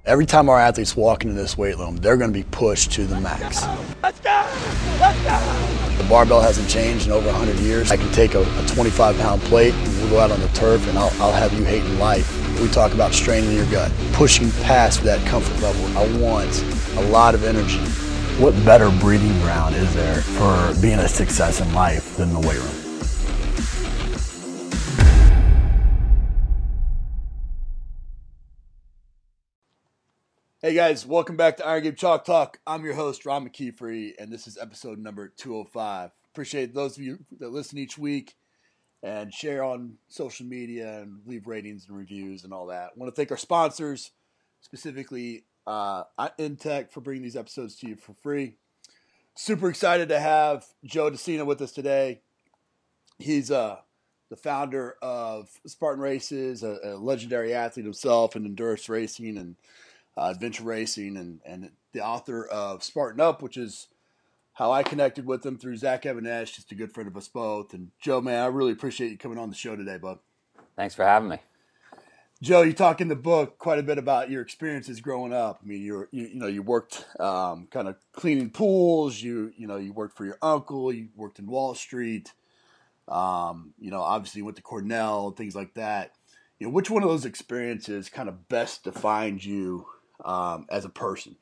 Every time our athletes walk into this weight room, they're going to be pushed to the max. Let's go! Let's go! The barbell hasn't changed in over 100 years. I can take a 25-pound plate, and we'll go out on the turf, and I'll have you hating life. We talk about straining your gut, pushing past that comfort level. I want a lot of energy. What better breeding ground is there for being a success in life than the weight room? Hey guys, welcome back to Iron Game Chalk Talk. I'm your host, Ron McKeefery, and this is episode number 205. Appreciate those of you that listen each week and share on social media and leave ratings and reviews and all that. I want to thank our sponsors, specifically Intech, for bringing these episodes to you for free. Super excited to have Joe DeCina with us today. He's the founder of Spartan Races, a legendary athlete himself in endurance racing and adventure racing, and the author of Spartan Up, which is how I connected with him through Zach Evanesh, just a good friend of us both. And Joe, man, I really appreciate you coming on the show today, bud. Thanks for having me. Joe, you talk in the book quite a bit about your experiences growing up. I mean, you worked kind of cleaning pools. You worked for your uncle. You worked in Wall Street. Obviously you went to Cornell, things like that. Which one of those experiences kind of best defined you as a person?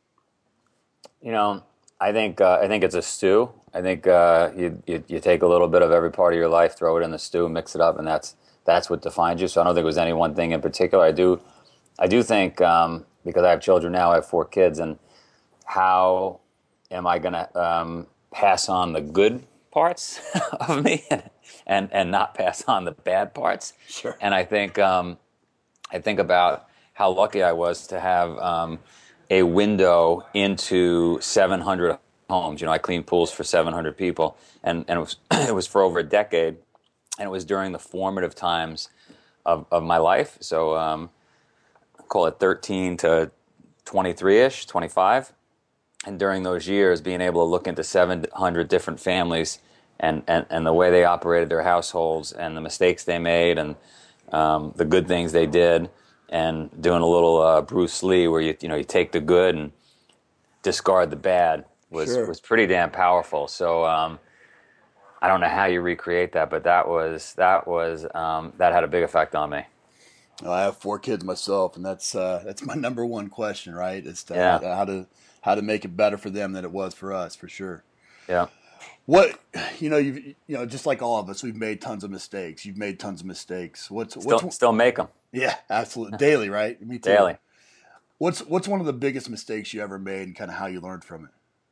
I think it's a stew. I think you take a little bit of every part of your life, throw it in the stew, mix it up, and that's what defines you. So I don't think it was any one thing in particular. I do think because I have children now, I have 4 kids, and how am I going to pass on the good parts of me and not pass on the bad parts? Sure. And I think about how lucky I was to have a window into 700 homes. I cleaned pools for 700 people, and it was it was for over a decade, and it was during the formative times of my life. So call it 13 to 23-ish, 25. And during those years, being able to look into 700 different families and the way they operated their households and the mistakes they made and the good things they did, and doing a little Bruce Lee where you take the good and discard the bad was pretty damn powerful. So I don't know how you recreate that, but that had a big effect on me. I have 4 kids myself, and that's my number one question, right? It's how to make it better for them than it was for us, for sure. Yeah. What just like all of us, we've made tons of mistakes. You've made tons of mistakes. Still make them? Yeah, absolutely. Daily, right? Me too. Daily. What's one of the biggest mistakes you ever made, and kind of how you learned from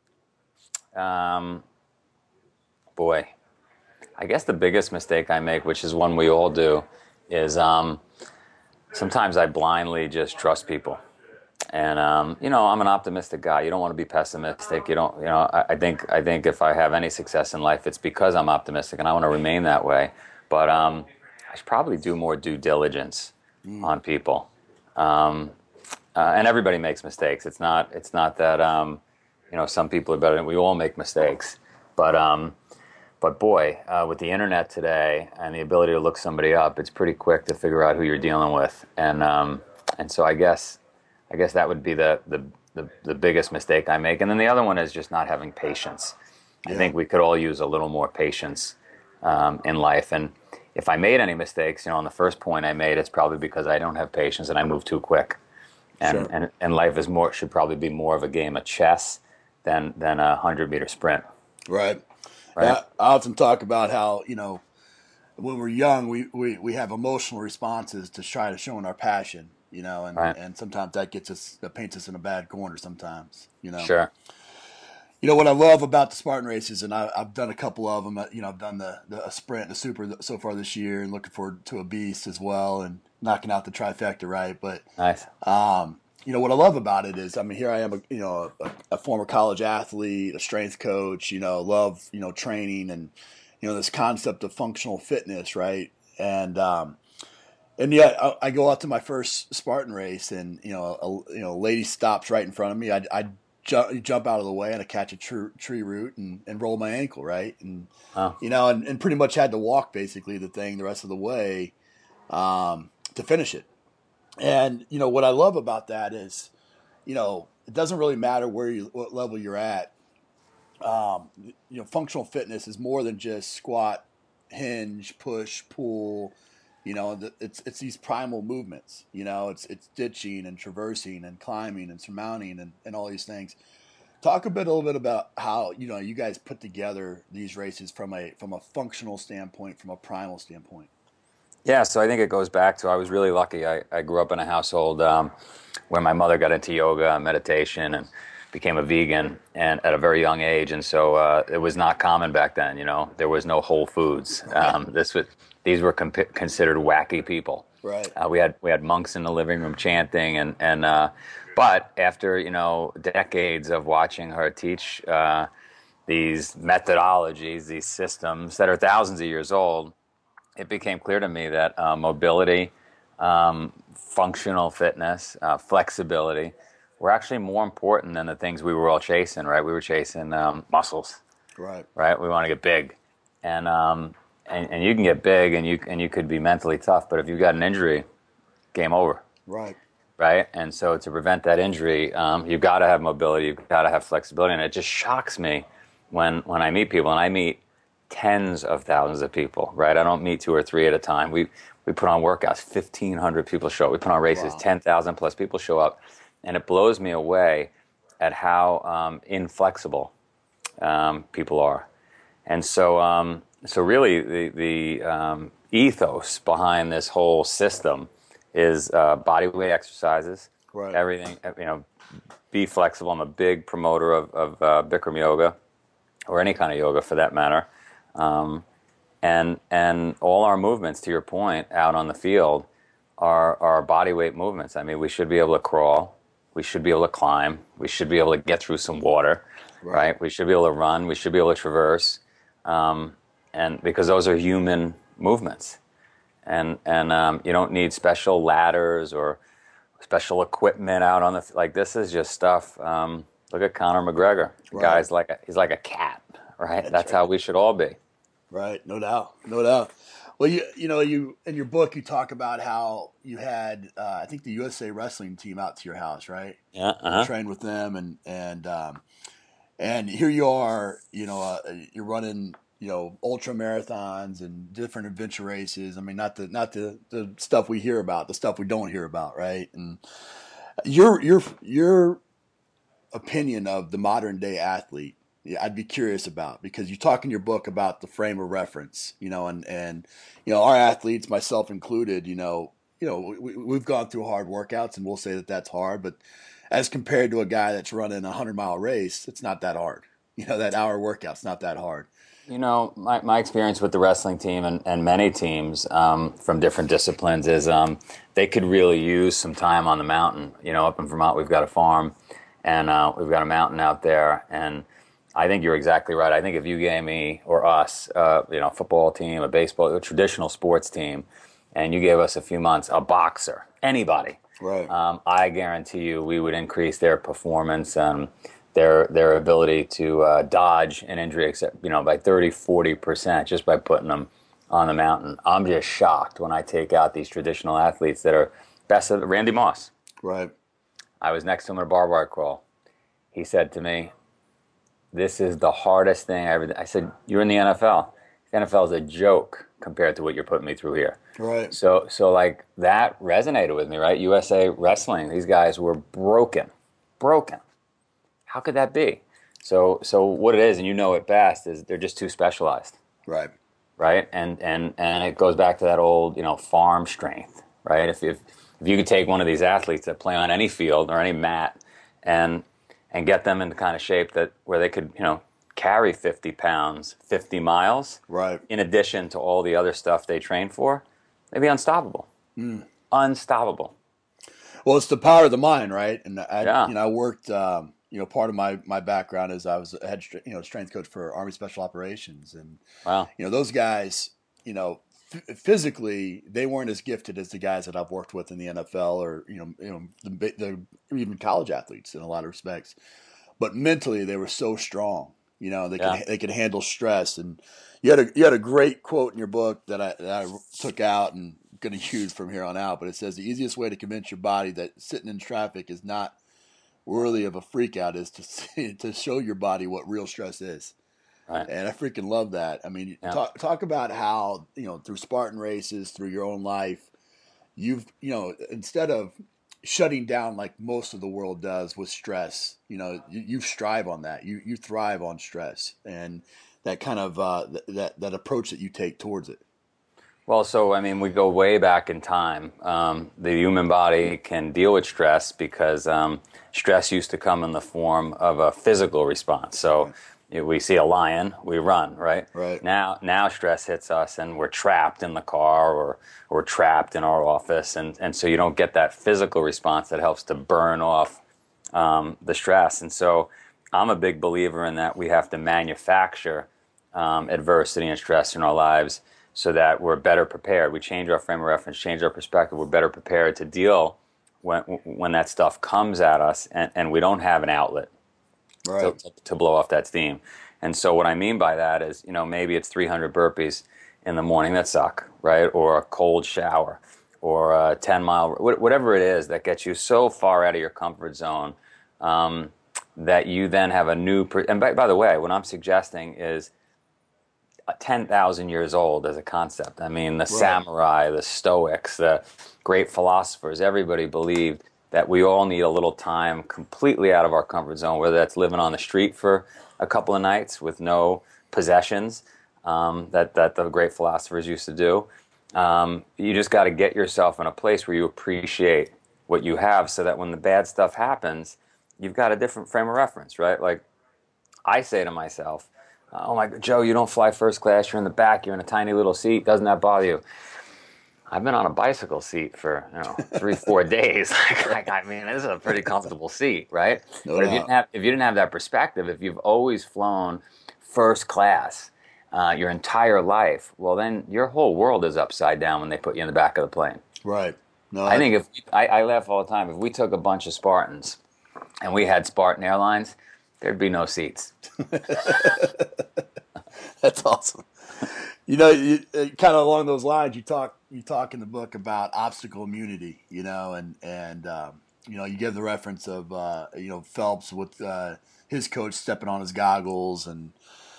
it? Boy, I guess the biggest mistake I make, which is one we all do, is sometimes I blindly just trust people. And I'm an optimistic guy. You don't want to be pessimistic. I think if I have any success in life, it's because I'm optimistic, and I want to remain that way. But I should probably do more due diligence on people. And everybody makes mistakes. It's not that some people are better. We all make mistakes. But boy, with the internet today and the ability to look somebody up, it's pretty quick to figure out who you're dealing with. And so I guess that would be the biggest mistake I make. And then the other one is just not having patience. Yeah. I think we could all use a little more patience in life. And if I made any mistakes, on the first point I made, it's probably because I don't have patience and I move too quick. And Sure. and life should probably be more of a game of chess than a 100-meter sprint. Right. I often talk about how when we're young, we have emotional responses to try to showing our passion. And sometimes that paints us in a bad corner sometimes, Sure. What I love about the Spartan races, and I've done a couple of them, I've done a sprint and a super so far this year, and looking forward to a beast as well, and knocking out the trifecta, right? But, Nice. What I love about it is, here I am, a former college athlete, a strength coach, love, training and, this concept of functional fitness, right? And yet I go out to my first Spartan race, and a lady stops right in front of me. I jump out of the way, and I catch a tree root and roll my ankle, right? And and pretty much had to walk basically the thing the rest of the way to finish it. And what I love about that is it doesn't really matter what level you're at. Functional fitness is more than just squat, hinge, push, pull. It's these primal movements. It's ditching and traversing and climbing and surmounting and all these things. Talk a little bit about how you guys put together these races from a functional standpoint, from a primal standpoint. Yeah, so I think it goes back to I was really lucky. I grew up in a household where my mother got into yoga and meditation and became a vegan and at a very young age, and so it was not common back then. There was no Whole Foods. These were considered wacky people. Right. We had monks in the living room chanting, but after decades of watching her teach these methodologies, these systems that are thousands of years old, it became clear to me that mobility, functional fitness, flexibility were actually more important than the things we were all chasing, right? We were chasing muscles, right? We want to get big, and you can get big, and you could be mentally tough, but if you've got an injury, game over, right? And so to prevent that injury, you've got to have mobility, you've got to have flexibility, and it just shocks me when I meet people, and I meet tens of thousands of people, right? I don't meet 2 or 3 at a time. We put on workouts, 1,500 people show up. We put on races, wow. 10,000 plus people show up. And it blows me away at how inflexible people are. And so really the ethos behind this whole system is body weight exercises, right. Everything, be flexible. I'm a big promoter of Bikram yoga, or any kind of yoga for that matter. And all our movements, to your point, out on the field are body weight movements. I mean, we should be able to crawl. We should be able to climb. We should be able to get through some water, right? We should be able to run. We should be able to traverse, and because those are human movements, and you don't need special ladders or special equipment out on the this is just stuff. Look at Conor McGregor. The guy's he's like a cat, right? That's how we should all be. Right, no doubt. Well, you in your book you talk about how you had I think the USA Wrestling team out to your house, right? Yeah, You trained with them, and here you are, you're running, ultra marathons and different adventure races. I mean, not the stuff we hear about, the stuff we don't hear about, right? And your opinion of the modern day athlete, I'd be curious about, because you talk in your book about the frame of reference, and our athletes, myself included, we've gone through hard workouts, and we'll say that that's hard, but as compared to a guy that's running a 100-mile race, it's not that hard. That hour workout's not that hard. My experience with the wrestling team and many teams from different disciplines is they could really use some time on the mountain. Up in Vermont, we've got a farm, and we've got a mountain out there, and I think you're exactly right. I think if you gave me or us, a football team, a baseball, a traditional sports team, and you gave us a few months, a boxer, anybody, right? I guarantee you we would increase their performance and their ability to dodge an injury, by 30, 40% just by putting them on the mountain. I'm just shocked when I take out these traditional athletes that are best of Randy Moss. Right. I was next to him at a barbed wire crawl. He said to me, "This is the hardest thing I ever did." I said, "You're in the NFL. The NFL is a joke compared to what you're putting me through here." Right. So that resonated with me, right? USA Wrestling, these guys were broken. How could that be? So what it is, and it best, is they're just too specialized. Right. Right. And it goes back to that old, farm strength, right? If you could take one of these athletes that play on any field or any mat and get them in the kind of shape where they could, carry 50 pounds, 50 miles, right, in addition to all the other stuff they train for, they'd be unstoppable. Unstoppable. Well, it's the power of the mind, right? And I worked, part of my background is I was a head, strength coach for Army Special Operations, and wow, those guys, physically they weren't as gifted as the guys that I've worked with in the NFL or the even college athletes in a lot of respects, but mentally they were so strong. They could handle stress, and you had a great quote in your book that I took out and going to use from here on out. But it says the easiest way to convince your body that sitting in traffic is not worthy of a freak out is to show your body what real stress is. Right. And I freaking love that. I mean, Yeah. talk about how, through Spartan races, through your own life, you've, instead of shutting down like most of the world does with stress, you strive on that. You thrive on stress and that kind of that approach that you take towards it. Well, so I mean, we go way back in time. The human body can deal with stress because stress used to come in the form of a physical response. So we see a lion, we run, right? Right. Now stress hits us, and we're trapped in the car or we're trapped in our office, and so you don't get that physical response that helps to burn off the stress. And so I'm a big believer in that we have to manufacture adversity and stress in our lives so that we're better prepared. We change our frame of reference, change our perspective. We're better prepared to deal when that stuff comes at us, and we don't have an outlet to blow off that steam. And so what I mean by that is, maybe it's 300 burpees in the morning that suck, right? Or a cold shower, or a 10-mile, whatever it is that gets you so far out of your comfort zone that you then have a new. And by the way, what I'm suggesting is 10,000 years old as a concept. I mean, the samurai, the Stoics, the great philosophers, everybody believed that we all need a little time completely out of our comfort zone, whether that's living on the street for a couple of nights with no possessions that the great philosophers used to do. You just got to get yourself in a place where you appreciate what you have so that when the bad stuff happens, you've got a different frame of reference, right? Like I say to myself, oh my God, Joe, you don't fly first class, you're in the back, you're in a tiny little seat, doesn't that bother you? I've been on a bicycle seat for 3-4 days. I mean, this is a pretty comfortable seat, right? But if you didn't have that perspective, if you've always flown first class your entire life, well, then your whole world is upside down when they put you in the back of the plane. Right. No, I think I laugh all the time. If we took a bunch of Spartans and we had Spartan Airlines, there'd be no seats. That's awesome. Kind of along those lines, you talk in the book about obstacle immunity, and you give the reference of Phelps with his coach stepping on his goggles, and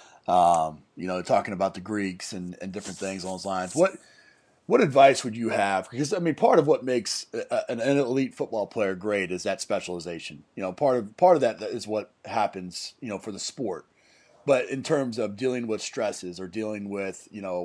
talking about the Greeks and different things along those lines. What advice would you have? Because I mean, part of what makes an elite football player great is that specialization. Part of that is what happens, for the sport. But in terms of dealing with stresses or dealing with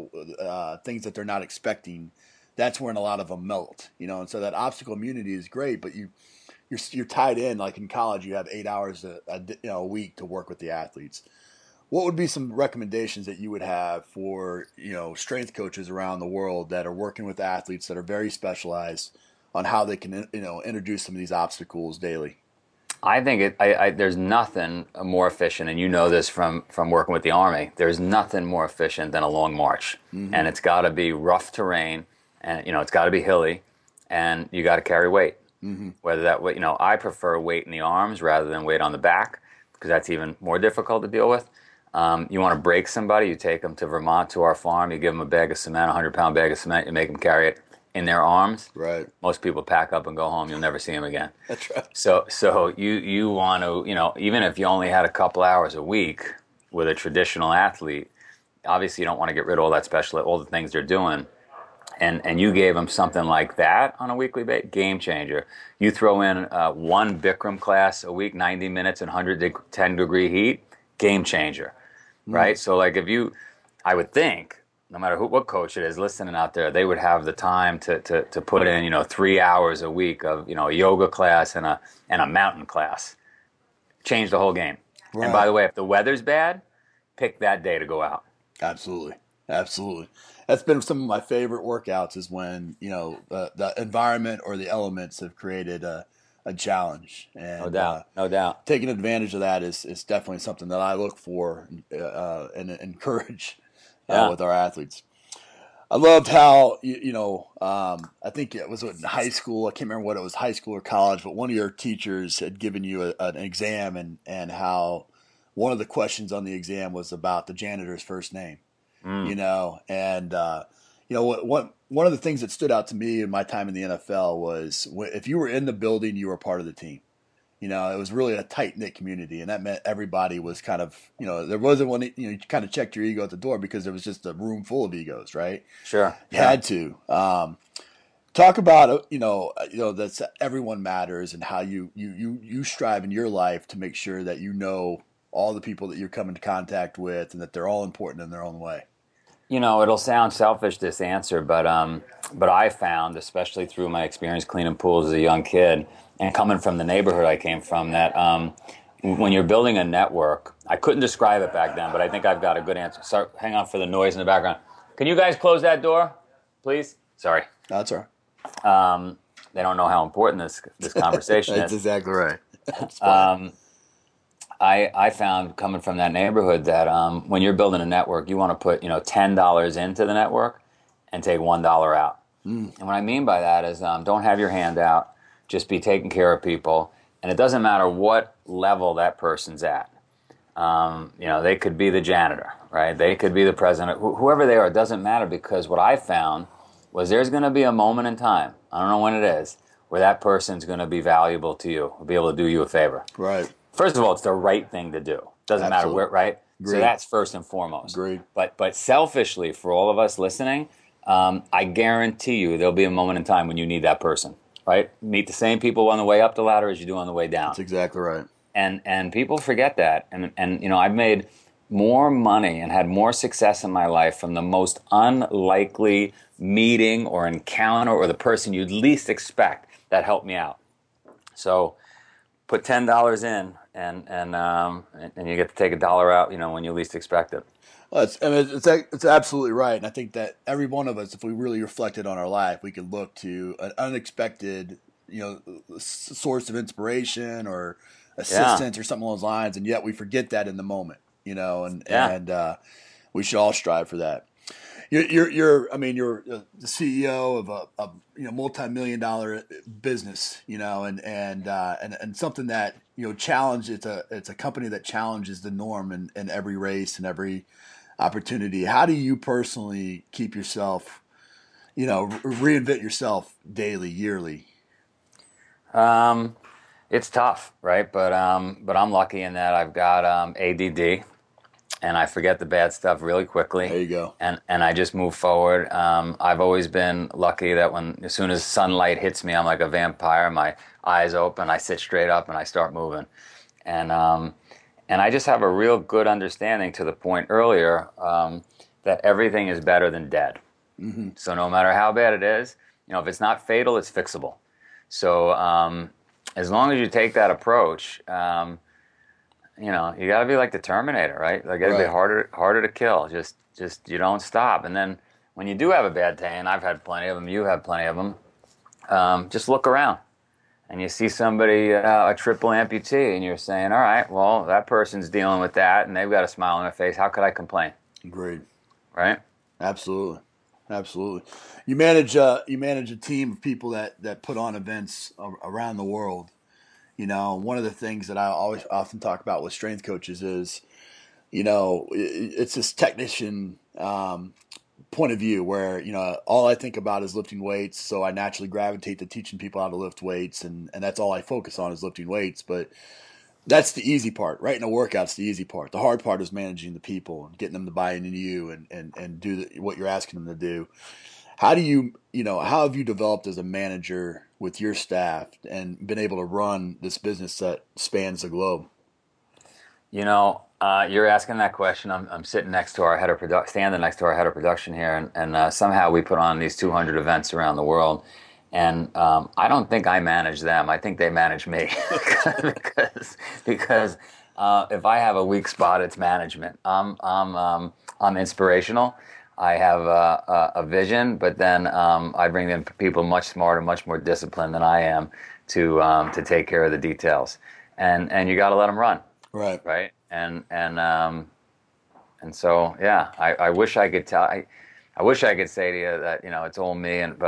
things that they're not expecting, that's when a lot of them melt. And so that obstacle immunity is great, but you're tied in. Like in college, you have 8 hours a week to work with the athletes. What would be some recommendations that you would have for strength coaches around the world that are working with athletes that are very specialized on how they can introduce some of these obstacles daily? I think there's nothing more efficient, and you know this from working with the Army. There's nothing more efficient than a long march, and it's got to be rough terrain, and it's got to be hilly, and you got to carry weight. Whether that weight, I prefer weight in the arms rather than weight on the back because that's even more difficult to deal with. You want to break somebody, you take them to Vermont to our farm, you give them a bag of cement, 100-pound bag of cement, you make them carry it in their arms. Right. Most people pack up and go home. You'll never see them again. That's right. So you want to, even if you only had a couple hours a week with a traditional athlete, obviously you don't want to get rid of all the things they're doing. And you gave them something like that on a weekly basis, game changer. You throw in one Bikram class a week, 90 minutes in 110-degree heat, game changer, right? So like I would think, no matter what coach it is listening out there, they would have the time to put in 3 hours a week of a yoga class and a mountain class. Change the whole game. Right. And by the way, if the weather's bad, pick that day to go out. Absolutely. That's been some of my favorite workouts is when the environment or the elements have created a challenge. And, no doubt. Taking advantage of that is definitely something that I look for and encourage. With our athletes. I loved how, I think it was in high school. I can't remember what it was, high school or college, but one of your teachers had given you an exam and how one of the questions on the exam was about the janitor's first name, one of the things that stood out to me in my time in the NFL was if you were in the building, you were part of the team. You know, it was really a tight knit community, and that meant everybody was kind of, you know, there wasn't one, you know, you kind of checked your ego at the door because there was just a room full of egos, right? Sure. You had to. Talk about that's everyone matters and how you strive in your life to make sure that you know all the people that you're coming into contact with and that they're all important in their own way. You know, it'll sound selfish, this answer, but I found, especially through my experience cleaning pools as a young kid and coming from the neighborhood I came from, that when you're building a network, I couldn't describe it back then, but I think I've got a good answer. Sorry, hang on for the noise in the background. Can you guys close that door, please? Sorry. That's all right. They don't know how important this conversation That's is. exactly right. I found, coming from that neighborhood, that when you're building a network, you want to put $10 into the network and take $1 out. And what I mean by that is don't have your hand out. Just be taking care of people, and it doesn't matter what level that person's at. They could be the janitor, right? They could be the president, whoever they are. It doesn't matter, because what I found was there's going to be a moment in time, I don't know when it is, where that person's going to be valuable to you, or be able to do you a favor. Right. First of all, it's the right thing to do. Doesn't matter where, right? Agreed. So that's first and foremost. Agreed. But selfishly, for all of us listening, I guarantee you there'll be a moment in time when you need that person, right? Meet the same people on the way up the ladder as you do on the way down. That's exactly right. And people forget that. And I've made more money and had more success in my life from the most unlikely meeting or encounter, or the person you'd least expect that helped me out. So put $10 in, and you get to take $1 out, when you least expect it. Well, it's absolutely right, and I think that every one of us, if we really reflected on our life, we could look to an unexpected, source of inspiration or assistance or something along those lines, and yet we forget that in the moment, and we should all strive for that. You're the CEO of a multi-million-dollar business, and something that challenge. It's a company that challenges the norm in every race and every opportunity. How do you personally keep yourself, reinvent yourself daily, yearly? It's tough, right? But I'm lucky in that I've got ADD. And I forget the bad stuff really quickly. There you go. And I just move forward. I've always been lucky that as soon as sunlight hits me, I'm like a vampire. My eyes open, I sit straight up, and I start moving. And I just have a real good understanding, to the point earlier, that everything is better than dead. Mm-hmm. So no matter how bad it is, if it's not fatal, it's fixable. So as long as you take that approach, you got to be like the Terminator, right? Like, got to be harder to kill. Just you don't stop. And then when you do have a bad day, and I've had plenty of them, you have plenty of them, just look around, and you see somebody, a triple amputee, and you're saying, all right, well, that person's dealing with that, and they've got a smile on their face. How could I complain? Agreed. Right? Absolutely. You manage a team of people that put on events around the world. One of the things that I often talk about with strength coaches is, it's this technician point of view where, all I think about is lifting weights. So I naturally gravitate to teaching people how to lift weights. And that's all I focus on is lifting weights. But that's the easy part. Writing a workout's the easy part. The hard part is managing the people and getting them to buy into you and do what you're asking them to do. How have you developed as a manager with your staff and been able to run this business that spans the globe? You're asking that question. I'm sitting next to our standing next to our head of production here, and somehow we put on these 200 events around the world. And I don't think I manage them. I think they manage me, because if I have a weak spot, it's management. I'm inspirational. I have a vision, but then I bring in people much smarter, much more disciplined than I am to take care of the details, and you got to let them run, right, and so yeah, I wish I could tell, I wish I could say to you that it's all me, but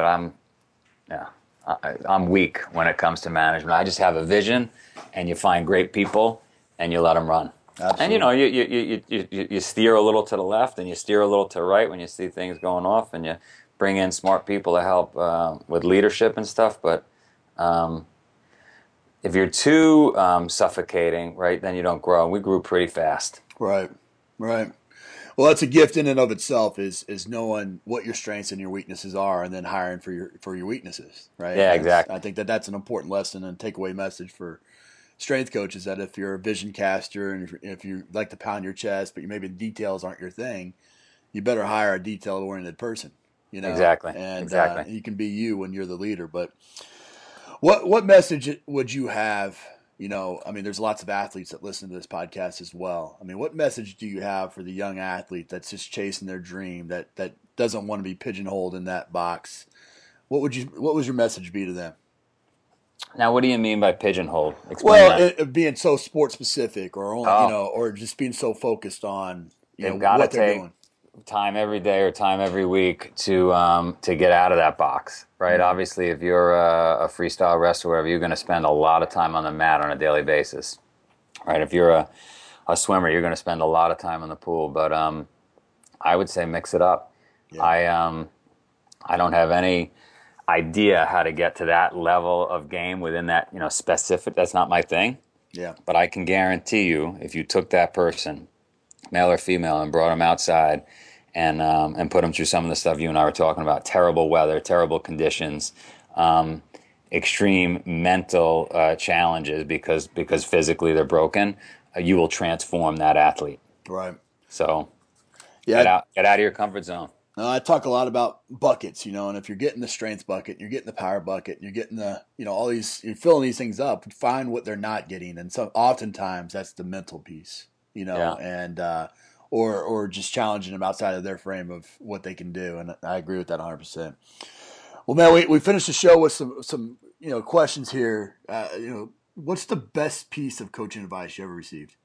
I'm weak when it comes to management. I just have a vision, and you find great people, and you let them run. Absolutely. And you steer a little to the left and you steer a little to the right when you see things going off, and you bring in smart people to help with leadership and stuff. But if you're too suffocating, right, then you don't grow. And we grew pretty fast. Right. Well, that's a gift in and of itself, is knowing what your strengths and your weaknesses are, and then hiring for your weaknesses, right? Yeah, exactly. I think that's an important lesson and takeaway message for strength coaches, that if you're a vision caster and if you like to pound your chest, but maybe the details aren't your thing, you better hire a detail-oriented person. Exactly. And you can be you when you're the leader. But what message would you have? There's lots of athletes that listen to this podcast as well. I mean, what message do you have for the young athlete that's just chasing their dream, that doesn't want to be pigeonholed in that box? What would your message be to them? Now, what do you mean by pigeonholed? Explain being so sport specific, or only, or just being so focused on what they're doing. Time every day or time every week to get out of that box, right? Mm-hmm. Obviously, if you're a freestyle wrestler, whatever, you're going to spend a lot of time on the mat on a daily basis, right? If you're a swimmer, you're going to spend a lot of time in the pool. But I would say mix it up. Yeah. I don't have any idea how to get to that level of game within that specific. That's not my thing. Yeah. But I can guarantee you, if you took that person, male or female, and brought them outside and put them through some of the stuff you and I were talking about, terrible weather, terrible conditions, extreme mental challenges because physically they're broken, you will transform that athlete. Right. So get out of your comfort zone. I talk a lot about buckets, and if you're getting the strength bucket, you're getting the power bucket, you're getting the, all these, you're filling these things up, find what they're not getting. And so oftentimes that's the mental piece, and or just challenging them outside of their frame of what they can do. And I agree with that 100%. Well, man, we finished the show with some questions here. What's the best piece of coaching advice you ever received?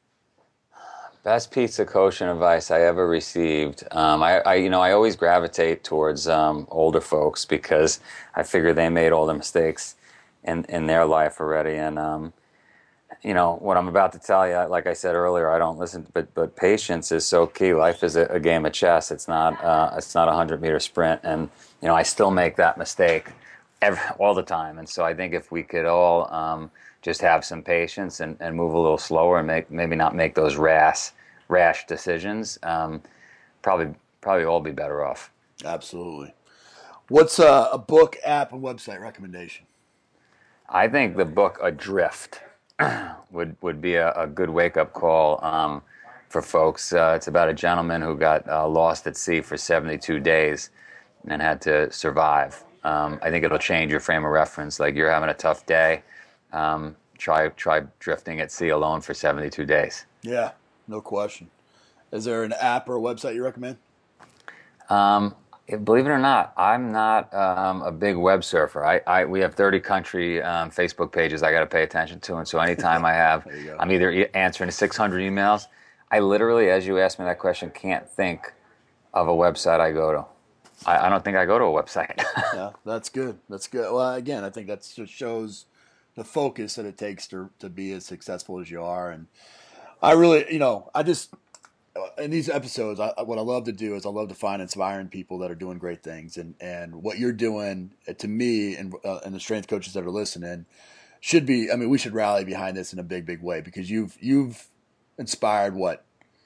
Best piece of coaching advice I ever received. I always gravitate towards older folks because I figure they made all the mistakes in their life already. And what I'm about to tell you, like I said earlier, I don't listen. But patience is so key. Life is a game of chess. It's not a 100-meter sprint. And I still make that mistake all the time. And so I think if we could all just have some patience and move a little slower and maybe not make those rash decisions, probably all be better off. Absolutely. What's a book, app, and website recommendation? I think the book Adrift would be a good wake-up call for folks. It's about a gentleman who got lost at sea for 72 days and had to survive. I think it'll change your frame of reference. Like, you're having a tough day, try drifting at sea alone for 72 days. Yeah, no question. Is there an app or a website you recommend? Believe it or not, I'm not a big web surfer. We have 30 country Facebook pages I got to pay attention to, and so anytime I'm either answering 600 emails. I literally, as you asked me that question, can't think of a website I go to. I don't think I go to a website. Yeah, that's good. Well, again, I think that just shows the focus that it takes to be as successful as you are. And I really, in these episodes, what I love to do is I love to find inspiring people that are doing great things. And what you're doing, to me, and the strength coaches that are listening, should be, we should rally behind this in a big, big way, because you've inspired what?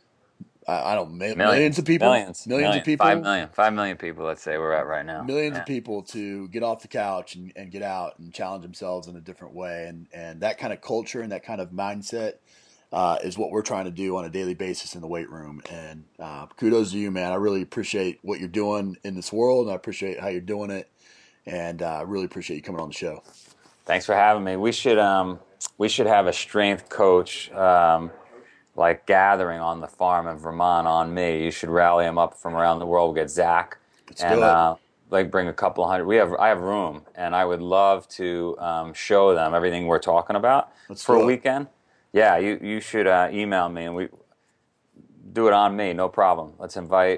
Millions of people? Millions of people? 5 million people, let's say we're at right now. Millions of people to get off the couch and get out and challenge themselves in a different way. And that kind of culture and that kind of mindset is what we're trying to do on a daily basis in the weight room. And kudos to you, man. I really appreciate what you're doing in this world, and I appreciate how you're doing it. And I really appreciate you coming on the show. Thanks for having me. We should have a strength coach like gathering on the farm in Vermont on me. You should rally them up from around the world. We'll get Zach and bring a couple of hundred. I have room, and I would love to show them everything we're talking about for a weekend. Yeah, you should email me, and we do it on me, no problem. Let's invite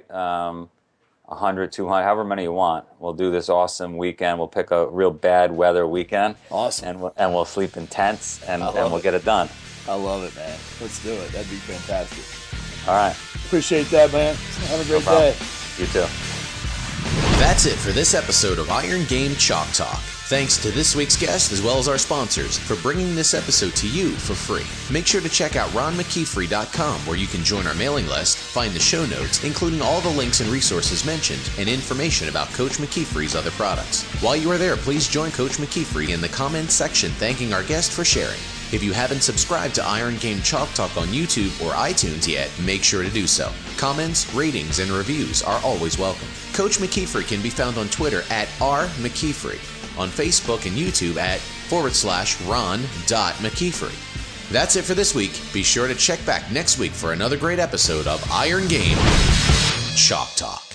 100, 200, however many you want. We'll do this awesome weekend. We'll pick a real bad weather weekend. Awesome. And we'll sleep in tents, and we'll get it done. I love it, man. Let's do it. That'd be fantastic. All right. Appreciate that, man. Have a great day. You too. That's it for this episode of Iron Game Chalk Talk. Thanks to this week's guest as well as our sponsors for bringing this episode to you for free. Make sure to check out ronmckeefery.com where you can join our mailing list, find the show notes, including all the links and resources mentioned, and information about Coach McKeefery's other products. While you are there, please join Coach McKeefery in the comments section thanking our guest for sharing. If you haven't subscribed to Iron Game Chalk Talk on YouTube or iTunes yet, make sure to do so. Comments, ratings, and reviews are always welcome. Coach McKeefery can be found on Twitter at @RMcKeefery, on Facebook and YouTube at /Ron.McKeefery. That's it for this week. Be sure to check back next week for another great episode of Iron Game Chalk Talk.